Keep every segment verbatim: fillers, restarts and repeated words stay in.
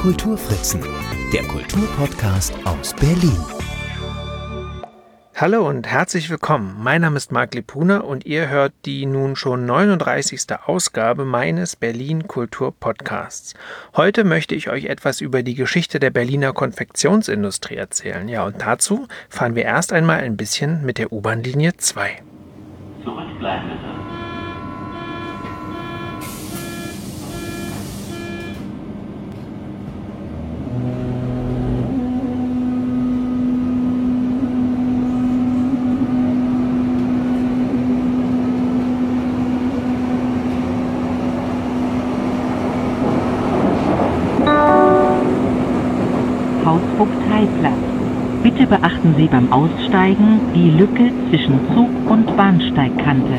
Kulturfritzen, der Kulturpodcast aus Berlin. Hallo und herzlich willkommen. Mein Name ist Marc Lipuna und ihr hört die nun schon neununddreißigste Ausgabe meines Berlin Kultur Podcasts. Heute möchte ich euch etwas über die Geschichte der Berliner Konfektionsindustrie erzählen. Ja, und dazu fahren wir erst einmal ein bisschen mit der U-Bahn-Linie zwei. Zurückbleiben bitte. Hausvogteiplatz. Bitte beachten Sie beim Aussteigen die Lücke zwischen Zug- und Bahnsteigkante.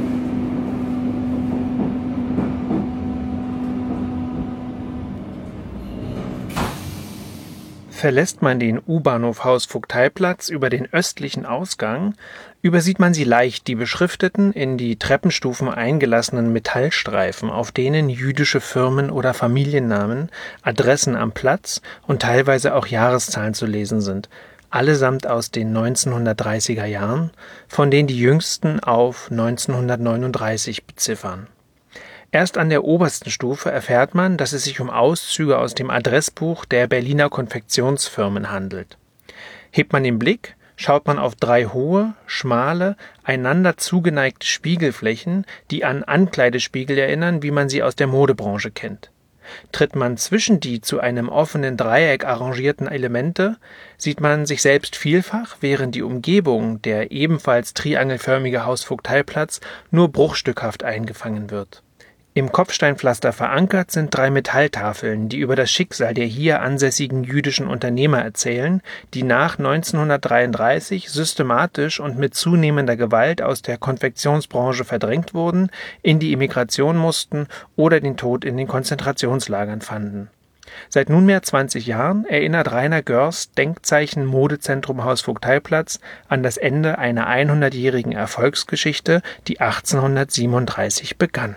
Verlässt man den U-Bahnhof Hausvogteiplatz über den östlichen Ausgang, übersieht man sie leicht die beschrifteten, in die Treppenstufen eingelassenen Metallstreifen, auf denen jüdische Firmen oder Familiennamen, Adressen am Platz und teilweise auch Jahreszahlen zu lesen sind, allesamt aus den neunzehnhundertdreißiger Jahren, von denen die jüngsten auf neunzehnhundertneununddreißig beziffern. Erst an der obersten Stufe erfährt man, dass es sich um Auszüge aus dem Adressbuch der Berliner Konfektionsfirmen handelt. Hebt man den Blick, schaut man auf drei hohe, schmale, einander zugeneigte Spiegelflächen, die an Ankleidespiegel erinnern, wie man sie aus der Modebranche kennt. Tritt man zwischen die zu einem offenen Dreieck arrangierten Elemente, sieht man sich selbst vielfach, während die Umgebung, der ebenfalls triangelförmige Hausvogteiplatz, nur bruchstückhaft eingefangen wird. Im Kopfsteinpflaster verankert sind drei Metalltafeln, die über das Schicksal der hier ansässigen jüdischen Unternehmer erzählen, die nach neunzehnhundertdreiunddreißig systematisch und mit zunehmender Gewalt aus der Konfektionsbranche verdrängt wurden, in die Emigration mussten oder den Tod in den Konzentrationslagern fanden. Seit nunmehr zwanzig Jahren erinnert Rainer Görs Denkzeichen Modezentrum Hausvogteiplatz an das Ende einer hundertjährigen Erfolgsgeschichte, die achtzehnhundertsiebenunddreißig begann.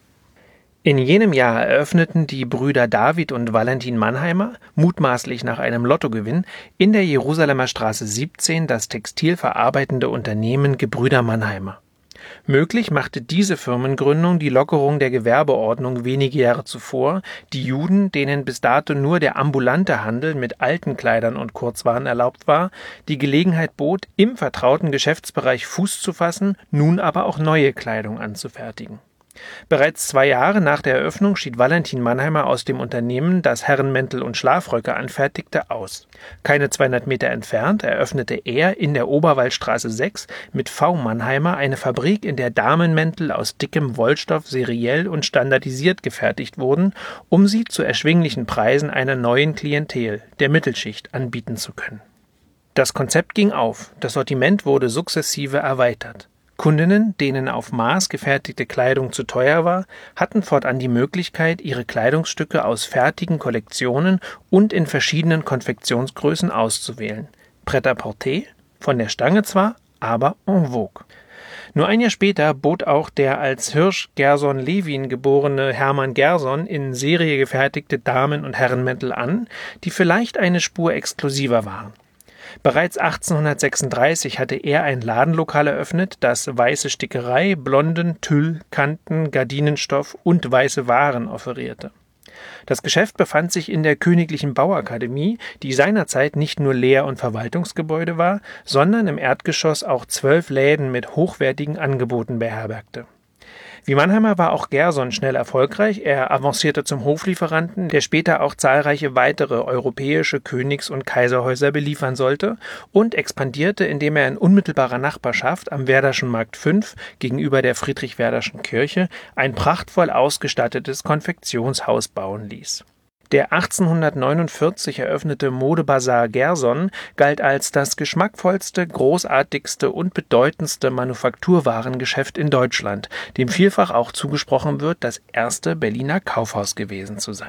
In jenem Jahr eröffneten die Brüder David und Valentin Mannheimer, mutmaßlich nach einem Lottogewinn, in der Jerusalemer Straße siebzehn das textilverarbeitende Unternehmen Gebrüder Mannheimer. Möglich machte diese Firmengründung die Lockerung der Gewerbeordnung wenige Jahre zuvor, die Juden, denen bis dato nur der ambulante Handel mit alten Kleidern und Kurzwaren erlaubt war, die Gelegenheit bot, im vertrauten Geschäftsbereich Fuß zu fassen, nun aber auch neue Kleidung anzufertigen. Bereits zwei Jahre nach der Eröffnung schied Valentin Mannheimer aus dem Unternehmen, das Herrenmäntel und Schlafröcke anfertigte, aus. Keine zweihundert Meter entfernt eröffnete er in der Oberwaldstraße sechs mit V. Mannheimer eine Fabrik, in der Damenmäntel aus dickem Wollstoff seriell und standardisiert gefertigt wurden, um sie zu erschwinglichen Preisen einer neuen Klientel, der Mittelschicht, anbieten zu können. Das Konzept ging auf, das Sortiment wurde sukzessive erweitert. Kundinnen, denen auf Maß gefertigte Kleidung zu teuer war, hatten fortan die Möglichkeit, ihre Kleidungsstücke aus fertigen Kollektionen und in verschiedenen Konfektionsgrößen auszuwählen. Prêt-à-porter, von der Stange zwar, aber en vogue. Nur ein Jahr später bot auch der als Hirsch Gerson Lewin geborene Hermann Gerson in Serie gefertigte Damen- und Herrenmäntel an, die vielleicht eine Spur exklusiver waren. Bereits achtzehnhundertsechsunddreißig hatte er ein Ladenlokal eröffnet, das weiße Stickerei, blonden Tüll, Kanten, Gardinenstoff und weiße Waren offerierte. Das Geschäft befand sich in der Königlichen Bauakademie, die seinerzeit nicht nur Lehr- und Verwaltungsgebäude war, sondern im Erdgeschoss auch zwölf Läden mit hochwertigen Angeboten beherbergte. Wie Mannheimer war auch Gerson schnell erfolgreich. Er avancierte zum Hoflieferanten, der später auch zahlreiche weitere europäische Königs- und Kaiserhäuser beliefern sollte, und expandierte, indem er in unmittelbarer Nachbarschaft am Werderschen Markt fünf gegenüber der Friedrich-Werderschen Kirche ein prachtvoll ausgestattetes Konfektionshaus bauen ließ. Der achtzehnhundertneunundvierzig eröffnete Modebazar Gerson galt als das geschmackvollste, großartigste und bedeutendste Manufakturwarengeschäft in Deutschland, dem vielfach auch zugesprochen wird, das erste Berliner Kaufhaus gewesen zu sein.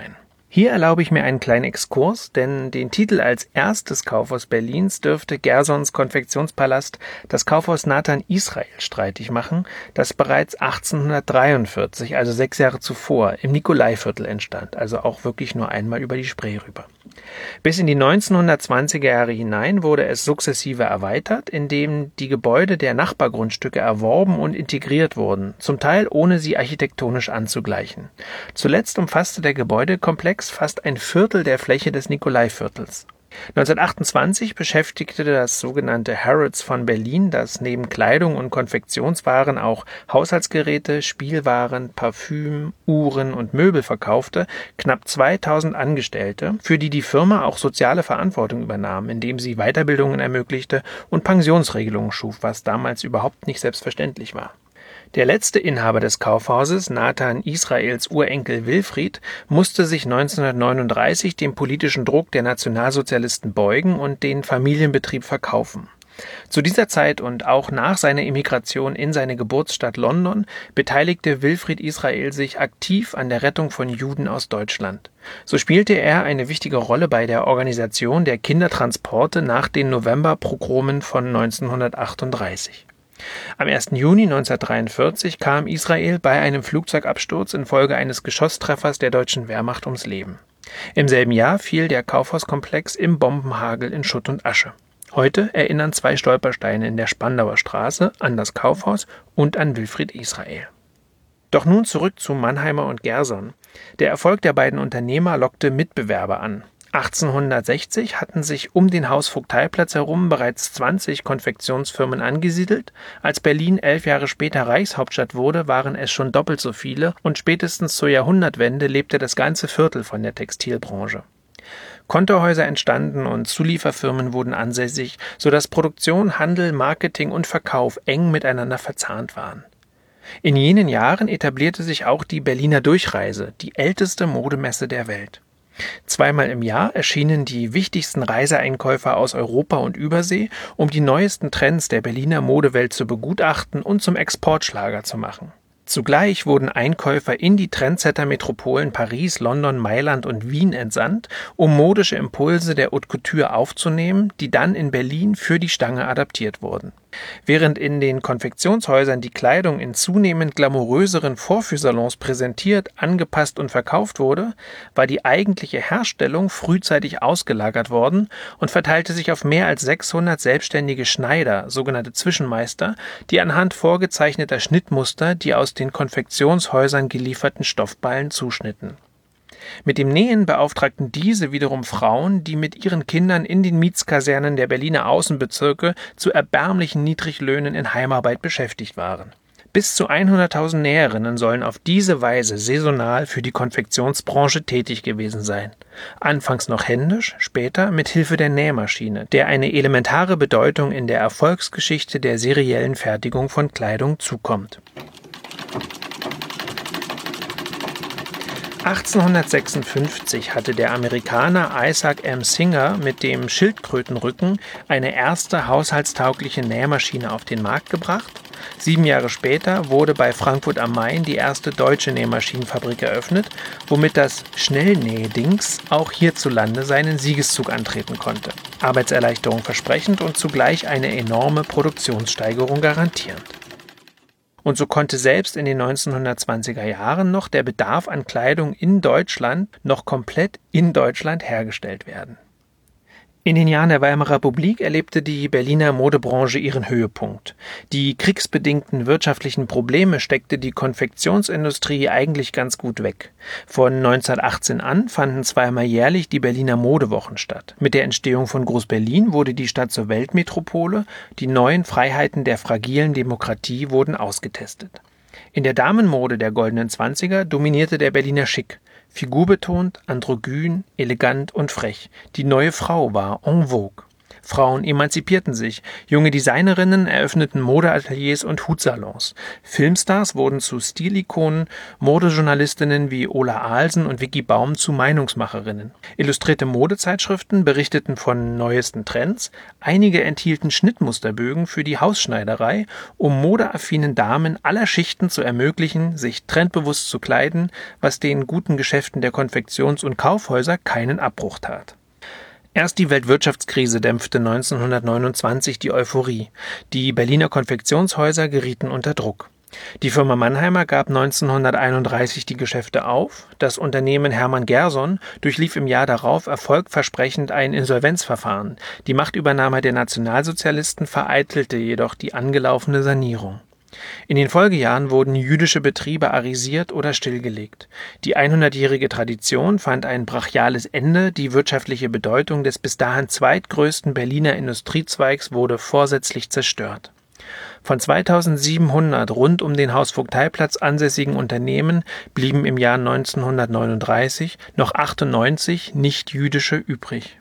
Hier erlaube ich mir einen kleinen Exkurs, denn den Titel als erstes Kaufhaus Berlins dürfte Gersons Konfektionspalast das Kaufhaus Nathan Israel streitig machen, das bereits achtzehnhundertdreiundvierzig, also sechs Jahre zuvor, im Nikolaiviertel entstand, also auch wirklich nur einmal über die Spree rüber. Bis in die neunzehnhundertzwanziger Jahre hinein wurde es sukzessive erweitert, indem die Gebäude der Nachbargrundstücke erworben und integriert wurden, zum Teil ohne sie architektonisch anzugleichen. Zuletzt umfasste der Gebäudekomplex fast ein Viertel der Fläche des Nikolaiviertels. neunzehnhundertachtundzwanzig beschäftigte das sogenannte Harrods von Berlin, das neben Kleidung und Konfektionswaren auch Haushaltsgeräte, Spielwaren, Parfüm, Uhren und Möbel verkaufte, knapp zweitausend Angestellte, für die die Firma auch soziale Verantwortung übernahm, indem sie Weiterbildungen ermöglichte und Pensionsregelungen schuf, was damals überhaupt nicht selbstverständlich war. Der letzte Inhaber des Kaufhauses, Nathan Israels Urenkel Wilfried, musste sich neunzehnhundertneununddreißig dem politischen Druck der Nationalsozialisten beugen und den Familienbetrieb verkaufen. Zu dieser Zeit und auch nach seiner Emigration in seine Geburtsstadt London beteiligte Wilfried Israel sich aktiv an der Rettung von Juden aus Deutschland. So spielte er eine wichtige Rolle bei der Organisation der Kindertransporte nach den Novemberpogromen von neunzehnhundertachtunddreißig. Am ersten Juni neunzehnhundertdreiundvierzig kam Israel bei einem Flugzeugabsturz infolge eines Geschosstreffers der deutschen Wehrmacht ums Leben. Im selben Jahr fiel der Kaufhauskomplex im Bombenhagel in Schutt und Asche. Heute erinnern zwei Stolpersteine in der Spandauer Straße an das Kaufhaus und an Wilfried Israel. Doch nun zurück zu Mannheimer und Gerson. Der Erfolg der beiden Unternehmer lockte Mitbewerber an. achtzehnhundertsechzig hatten sich um den Hausvogteiplatz herum bereits zwanzig Konfektionsfirmen angesiedelt. Als Berlin elf Jahre später Reichshauptstadt wurde, waren es schon doppelt so viele und spätestens zur Jahrhundertwende lebte das ganze Viertel von der Textilbranche. Kontorhäuser entstanden und Zulieferfirmen wurden ansässig, sodass Produktion, Handel, Marketing und Verkauf eng miteinander verzahnt waren. In jenen Jahren etablierte sich auch die Berliner Durchreise, die älteste Modemesse der Welt. Zweimal im Jahr erschienen die wichtigsten Reiseeinkäufer aus Europa und Übersee, um die neuesten Trends der Berliner Modewelt zu begutachten und zum Exportschlager zu machen. Zugleich wurden Einkäufer in die Trendsetter-Metropolen Paris, London, Mailand und Wien entsandt, um modische Impulse der Haute Couture aufzunehmen, die dann in Berlin für die Stange adaptiert wurden. Während in den Konfektionshäusern die Kleidung in zunehmend glamouröseren Vorführsalons präsentiert, angepasst und verkauft wurde, war die eigentliche Herstellung frühzeitig ausgelagert worden und verteilte sich auf mehr als sechshundert selbstständige Schneider, sogenannte Zwischenmeister, die anhand vorgezeichneter Schnittmuster die aus den Konfektionshäusern gelieferten Stoffballen zuschnitten. Mit dem Nähen beauftragten diese wiederum Frauen, die mit ihren Kindern in den Mietskasernen der Berliner Außenbezirke zu erbärmlichen Niedriglöhnen in Heimarbeit beschäftigt waren. Bis zu hunderttausend Näherinnen sollen auf diese Weise saisonal für die Konfektionsbranche tätig gewesen sein. Anfangs noch händisch, später mit Hilfe der Nähmaschine, der eine elementare Bedeutung in der Erfolgsgeschichte der seriellen Fertigung von Kleidung zukommt. achtzehnhundertsechsundfünfzig hatte der Amerikaner Isaac M. Singer mit dem Schildkrötenrücken eine erste haushaltstaugliche Nähmaschine auf den Markt gebracht. Sieben Jahre später wurde bei Frankfurt am Main die erste deutsche Nähmaschinenfabrik eröffnet, womit das Schnellnähdings auch hierzulande seinen Siegeszug antreten konnte. Arbeitserleichterung versprechend und zugleich eine enorme Produktionssteigerung garantierend. Und so konnte selbst in den neunzehnhundertzwanziger Jahren noch der Bedarf an Kleidung in Deutschland noch komplett in Deutschland hergestellt werden. In den Jahren der Weimarer Republik erlebte die Berliner Modebranche ihren Höhepunkt. Die kriegsbedingten wirtschaftlichen Probleme steckte die Konfektionsindustrie eigentlich ganz gut weg. Von neunzehnhundertachtzehn an fanden zweimal jährlich die Berliner Modewochen statt. Mit der Entstehung von Groß-Berlin wurde die Stadt zur Weltmetropole, die neuen Freiheiten der fragilen Demokratie wurden ausgetestet. In der Damenmode der goldenen Zwanziger dominierte der Berliner Schick. Figurbetont, androgyn, elegant und frech. Die neue Frau war en vogue. Frauen emanzipierten sich, junge Designerinnen eröffneten Modeateliers und Hutsalons. Filmstars wurden zu Stilikonen, Modejournalistinnen wie Ola Ahlsen und Vicky Baum zu Meinungsmacherinnen. Illustrierte Modezeitschriften berichteten von neuesten Trends, einige enthielten Schnittmusterbögen für die Hausschneiderei, um modeaffinen Damen aller Schichten zu ermöglichen, sich trendbewusst zu kleiden, was den guten Geschäften der Konfektions- und Kaufhäuser keinen Abbruch tat. Erst die Weltwirtschaftskrise dämpfte neunzehnhundertneunundzwanzig die Euphorie. Die Berliner Konfektionshäuser gerieten unter Druck. Die Firma Mannheimer gab neunzehnhunderteinunddreißig die Geschäfte auf. Das Unternehmen Hermann Gerson durchlief im Jahr darauf erfolgversprechend ein Insolvenzverfahren. Die Machtübernahme der Nationalsozialisten vereitelte jedoch die angelaufene Sanierung. In den Folgejahren wurden jüdische Betriebe arisiert oder stillgelegt. Die hundertjährige Tradition fand ein brachiales Ende, die wirtschaftliche Bedeutung des bis dahin zweitgrößten Berliner Industriezweigs wurde vorsätzlich zerstört. Von zweitausendsiebenhundert rund um den Hausvogteiplatz ansässigen Unternehmen blieben im Jahr neunzehnhundertneununddreißig noch achtundneunzig nicht-jüdische übrig.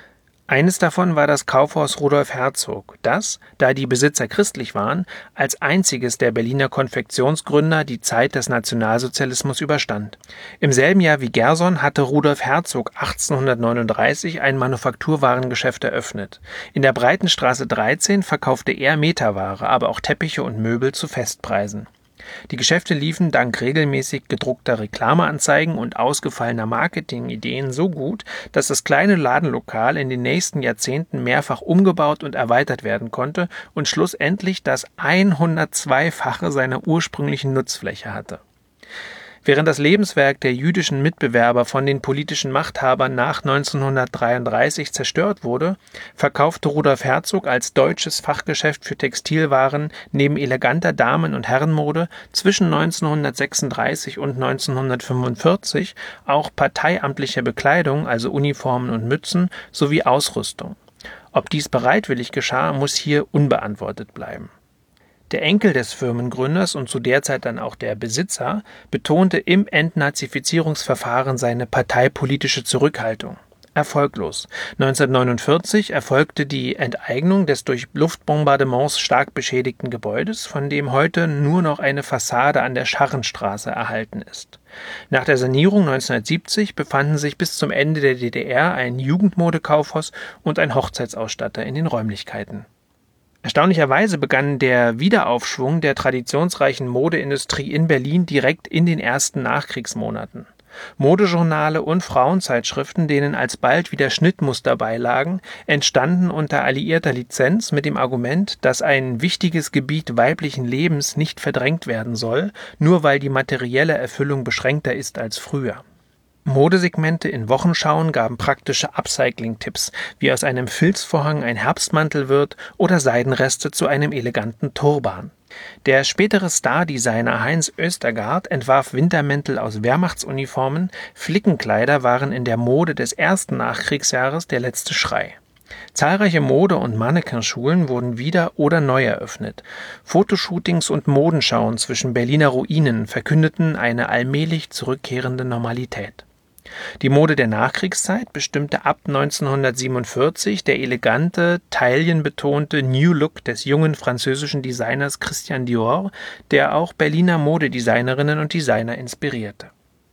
Eines davon war das Kaufhaus Rudolf Herzog, das, da die Besitzer christlich waren, als einziges der Berliner Konfektionsgründer die Zeit des Nationalsozialismus überstand. Im selben Jahr wie Gerson hatte Rudolf Herzog achtzehnhundertneununddreißig ein Manufakturwarengeschäft eröffnet. In der Breitenstraße dreizehn verkaufte er Meterware, aber auch Teppiche und Möbel zu Festpreisen. Die Geschäfte liefen dank regelmäßig gedruckter Reklameanzeigen und ausgefallener Marketingideen so gut, dass das kleine Ladenlokal in den nächsten Jahrzehnten mehrfach umgebaut und erweitert werden konnte und schlussendlich das hundertzweifache seiner ursprünglichen Nutzfläche hatte. Während das Lebenswerk der jüdischen Mitbewerber von den politischen Machthabern nach neunzehnhundertdreiunddreißig zerstört wurde, verkaufte Rudolf Herzog als deutsches Fachgeschäft für Textilwaren neben eleganter Damen- und Herrenmode zwischen neunzehnhundertsechsunddreißig und neunzehnhundertfünfundvierzig auch parteiamtliche Bekleidung, also Uniformen und Mützen, sowie Ausrüstung. Ob dies bereitwillig geschah, muss hier unbeantwortet bleiben. Der Enkel des Firmengründers und zu der Zeit dann auch der Besitzer betonte im Entnazifizierungsverfahren seine parteipolitische Zurückhaltung. Erfolglos. neunzehnhundertneunundvierzig erfolgte die Enteignung des durch Luftbombardements stark beschädigten Gebäudes, von dem heute nur noch eine Fassade an der Scharrenstraße erhalten ist. Nach der Sanierung neunzehnhundertsiebzig befanden sich bis zum Ende der D D R ein Jugendmodekaufhaus und ein Hochzeitsausstatter in den Räumlichkeiten. Erstaunlicherweise begann der Wiederaufschwung der traditionsreichen Modeindustrie in Berlin direkt in den ersten Nachkriegsmonaten. Modejournale und Frauenzeitschriften, denen alsbald wieder Schnittmuster beilagen, entstanden unter alliierter Lizenz mit dem Argument, dass ein wichtiges Gebiet weiblichen Lebens nicht verdrängt werden soll, nur weil die materielle Erfüllung beschränkter ist als früher. Modesegmente in Wochenschauen gaben praktische Upcycling-Tipps, wie aus einem Filzvorhang ein Herbstmantel wird oder Seidenreste zu einem eleganten Turban. Der spätere Stardesigner Heinz Oestergaard entwarf Wintermäntel aus Wehrmachtsuniformen, Flickenkleider waren in der Mode des ersten Nachkriegsjahres der letzte Schrei. Zahlreiche Mode- und Mannequinschulen wurden wieder oder neu eröffnet. Fotoshootings und Modenschauen zwischen Berliner Ruinen verkündeten eine allmählich zurückkehrende Normalität. Die Mode der Nachkriegszeit bestimmte ab neunzehnhundertsiebenundvierzig der elegante, taillenbetonte New Look des jungen französischen Designers Christian Dior, der auch Berliner Modedesignerinnen und Designer inspirierte.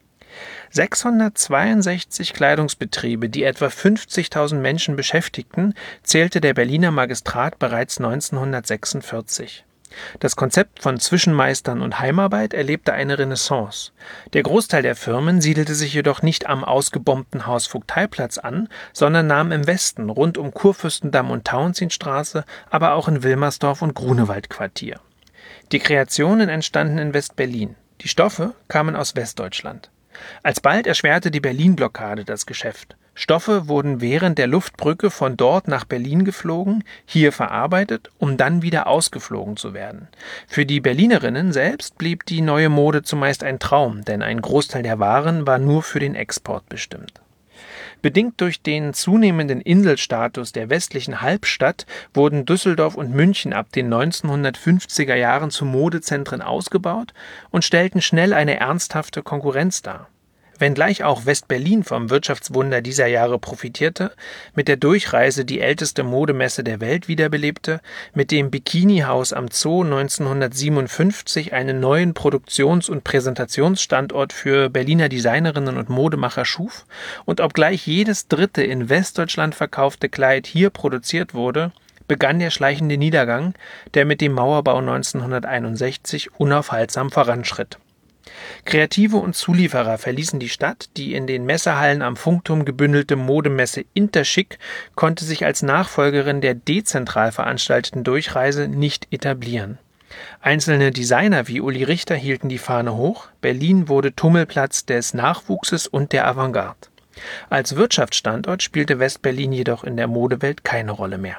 sechshundertzweiundsechzig Kleidungsbetriebe, die etwa fünfzigtausend Menschen beschäftigten, zählte der Berliner Magistrat bereits neunzehnhundertsechsundvierzig. Das Konzept von Zwischenmeistern und Heimarbeit erlebte eine Renaissance. Der Großteil der Firmen siedelte sich jedoch nicht am ausgebombten Hausvogteiplatz an, sondern nahm im Westen rund um Kurfürstendamm und Tauentzienstraße, aber auch in Wilmersdorf und Grunewald-Quartier. Die Kreationen entstanden in West-Berlin. Die Stoffe kamen aus Westdeutschland. Alsbald erschwerte die Berlin-Blockade das Geschäft. Stoffe wurden während der Luftbrücke von dort nach Berlin geflogen, hier verarbeitet, um dann wieder ausgeflogen zu werden. Für die Berlinerinnen selbst blieb die neue Mode zumeist ein Traum, denn ein Großteil der Waren war nur für den Export bestimmt. Bedingt durch den zunehmenden Inselstatus der westlichen Halbstadt wurden Düsseldorf und München ab den neunzehnhundertfünfziger Jahren zu Modezentren ausgebaut und stellten schnell eine ernsthafte Konkurrenz dar. Wenngleich auch West-Berlin vom Wirtschaftswunder dieser Jahre profitierte, mit der Durchreise die älteste Modemesse der Welt wiederbelebte, mit dem Bikini-Haus am Zoo neunzehnhundertsiebenundfünfzig einen neuen Produktions- und Präsentationsstandort für Berliner Designerinnen und Modemacher schuf und obgleich jedes dritte in Westdeutschland verkaufte Kleid hier produziert wurde, begann der schleichende Niedergang, der mit dem Mauerbau neunzehnhunderteinundsechzig unaufhaltsam voranschritt. Kreative und Zulieferer verließen die Stadt, die in den Messehallen am Funkturm gebündelte Modemesse Interschick konnte sich als Nachfolgerin der dezentral veranstalteten Durchreise nicht etablieren. Einzelne Designer wie Uli Richter hielten die Fahne hoch, Berlin wurde Tummelplatz des Nachwuchses und der Avantgarde. Als Wirtschaftsstandort spielte West-Berlin jedoch in der Modewelt keine Rolle mehr.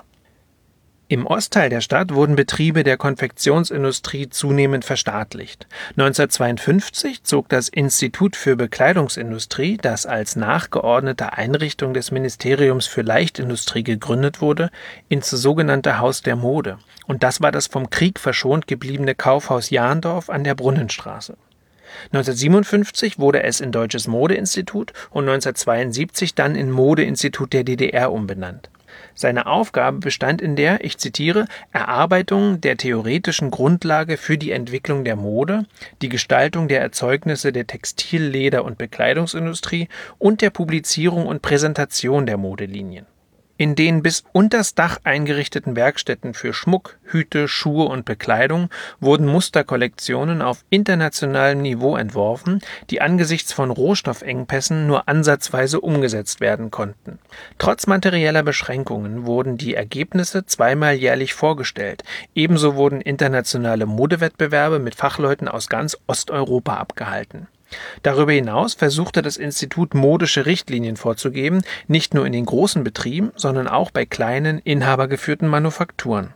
Im Ostteil der Stadt wurden Betriebe der Konfektionsindustrie zunehmend verstaatlicht. neunzehnhundertzweiundfünfzig zog das Institut für Bekleidungsindustrie, das als nachgeordnete Einrichtung des Ministeriums für Leichtindustrie gegründet wurde, ins sogenannte Haus der Mode. Und das war das vom Krieg verschont gebliebene Kaufhaus Jahndorf an der Brunnenstraße. neunzehnhundertsiebenundfünfzig wurde es in Deutsches Modeinstitut und neunzehnhundertzweiundsiebzig dann in Modeinstitut der D D R umbenannt. Seine Aufgabe bestand in der, ich zitiere, Erarbeitung der theoretischen Grundlage für die Entwicklung der Mode, die Gestaltung der Erzeugnisse der Textil-, Leder- und Bekleidungsindustrie und der Publizierung und Präsentation der Modelinien. In den bis unters Dach eingerichteten Werkstätten für Schmuck, Hüte, Schuhe und Bekleidung wurden Musterkollektionen auf internationalem Niveau entworfen, die angesichts von Rohstoffengpässen nur ansatzweise umgesetzt werden konnten. Trotz materieller Beschränkungen wurden die Ergebnisse zweimal jährlich vorgestellt. Ebenso wurden internationale Modewettbewerbe mit Fachleuten aus ganz Osteuropa abgehalten. Darüber hinaus versuchte das Institut modische Richtlinien vorzugeben, nicht nur in den großen Betrieben, sondern auch bei kleinen, inhabergeführten Manufakturen.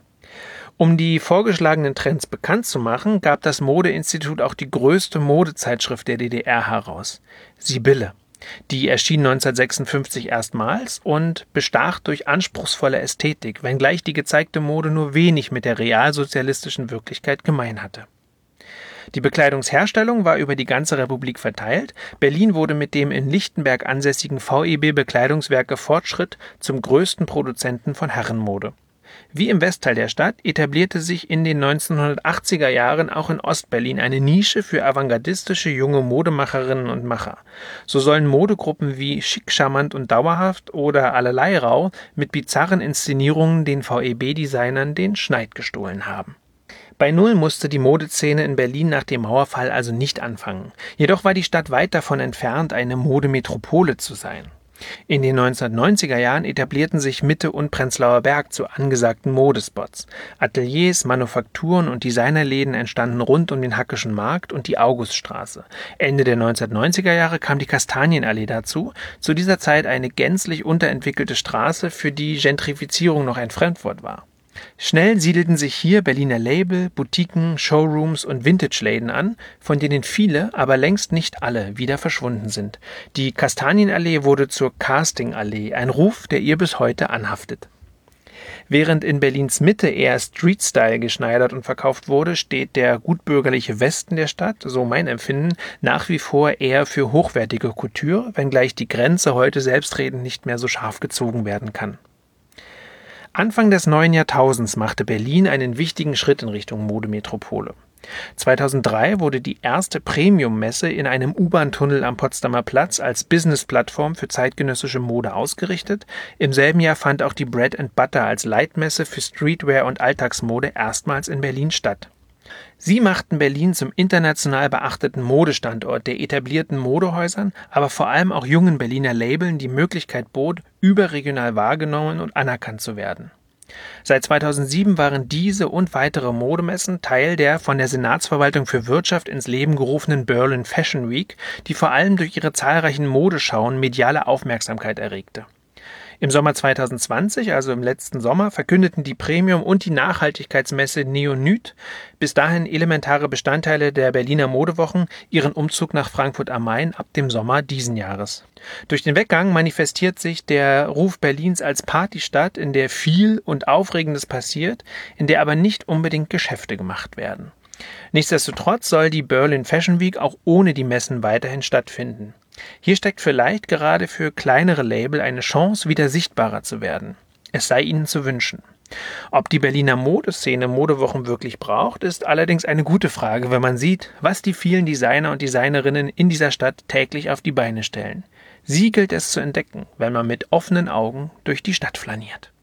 Um die vorgeschlagenen Trends bekannt zu machen, gab das Modeinstitut auch die größte Modezeitschrift der D D R heraus, Sibylle. Die erschien neunzehnhundertsechsundfünfzig erstmals und bestach durch anspruchsvolle Ästhetik, wenngleich die gezeigte Mode nur wenig mit der realsozialistischen Wirklichkeit gemein hatte. Die Bekleidungsherstellung war über die ganze Republik verteilt. Berlin wurde mit dem in Lichtenberg ansässigen V E B Bekleidungswerke Fortschritt zum größten Produzenten von Herrenmode. Wie im Westteil der Stadt etablierte sich in den neunzehnhundertachtziger Jahren auch in Ostberlin eine Nische für avantgardistische junge Modemacherinnen und Macher. So sollen Modegruppen wie Schick, Charmant und Dauerhaft oder Allerlei Rau mit bizarren Inszenierungen den V E B-Designern den Schneid gestohlen haben. Bei Null musste die Modeszene in Berlin nach dem Mauerfall also nicht anfangen. Jedoch war die Stadt weit davon entfernt, eine Modemetropole zu sein. In den neunzehnhundertneunziger Jahren etablierten sich Mitte und Prenzlauer Berg zu angesagten Modespots. Ateliers, Manufakturen und Designerläden entstanden rund um den Hackischen Markt und die Auguststraße. Ende der neunzehnhundertneunziger Jahre kam die Kastanienallee dazu, zu dieser Zeit eine gänzlich unterentwickelte Straße, für die Gentrifizierung noch ein Fremdwort war. Schnell siedelten sich hier Berliner Label, Boutiquen, Showrooms und Vintage-Läden an, von denen viele, aber längst nicht alle, wieder verschwunden sind. Die Kastanienallee wurde zur Castingallee, ein Ruf, der ihr bis heute anhaftet. Während in Berlins Mitte eher Street-Style geschneidert und verkauft wurde, steht der gutbürgerliche Westen der Stadt, so mein Empfinden, nach wie vor eher für hochwertige Couture, wenngleich die Grenze heute selbstredend nicht mehr so scharf gezogen werden kann. Anfang des neuen Jahrtausends machte Berlin einen wichtigen Schritt in Richtung Modemetropole. zweitausenddrei wurde die erste Premium-Messe in einem U-Bahn-Tunnel am Potsdamer Platz als Business-Plattform für zeitgenössische Mode ausgerichtet. Im selben Jahr fand auch die Bread and Butter als Leitmesse für Streetwear und Alltagsmode erstmals in Berlin statt. Sie machten Berlin zum international beachteten Modestandort, der etablierten Modehäusern, aber vor allem auch jungen Berliner Labeln die Möglichkeit bot, überregional wahrgenommen und anerkannt zu werden. Seit zweitausendsieben waren diese und weitere Modemessen Teil der von der Senatsverwaltung für Wirtschaft ins Leben gerufenen Berlin Fashion Week, die vor allem durch ihre zahlreichen Modeschauen mediale Aufmerksamkeit erregte. Im Sommer zweitausendzwanzig, also im letzten Sommer, verkündeten die Premium- und die Nachhaltigkeitsmesse Neonyt, bis dahin elementare Bestandteile der Berliner Modewochen, ihren Umzug nach Frankfurt am Main ab dem Sommer diesen Jahres. Durch den Weggang manifestiert sich der Ruf Berlins als Partystadt, in der viel und Aufregendes passiert, in der aber nicht unbedingt Geschäfte gemacht werden. Nichtsdestotrotz soll die Berlin Fashion Week auch ohne die Messen weiterhin stattfinden. Hier steckt vielleicht gerade für kleinere Label eine Chance, wieder sichtbarer zu werden. Es sei ihnen zu wünschen. Ob die Berliner Modeszene Modewochen wirklich braucht, ist allerdings eine gute Frage, wenn man sieht, was die vielen Designer und Designerinnen in dieser Stadt täglich auf die Beine stellen. Sie gilt es zu entdecken, wenn man mit offenen Augen durch die Stadt flaniert.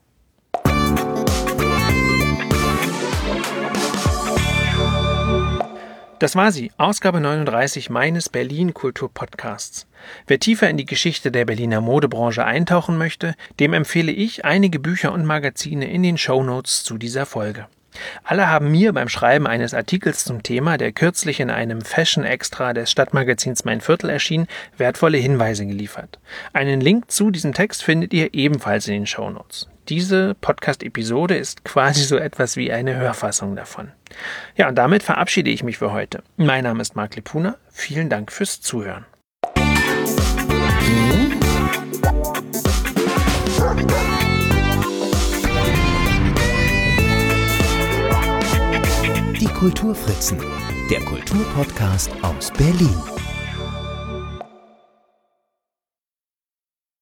Das war sie, Ausgabe neununddreißig meines Berlin-Kultur-Podcasts. Wer tiefer in die Geschichte der Berliner Modebranche eintauchen möchte, dem empfehle ich einige Bücher und Magazine in den Shownotes zu dieser Folge. Alle haben mir beim Schreiben eines Artikels zum Thema, der kürzlich in einem Fashion-Extra des Stadtmagazins Mein Viertel erschien, wertvolle Hinweise geliefert. Einen Link zu diesem Text findet ihr ebenfalls in den Shownotes. Diese Podcast-Episode ist quasi so etwas wie eine Hörfassung davon. Ja, und damit verabschiede ich mich für heute. Mein Name ist Marc Lipuna. Vielen Dank fürs Zuhören. Die Kulturfritzen, der Kulturpodcast aus Berlin.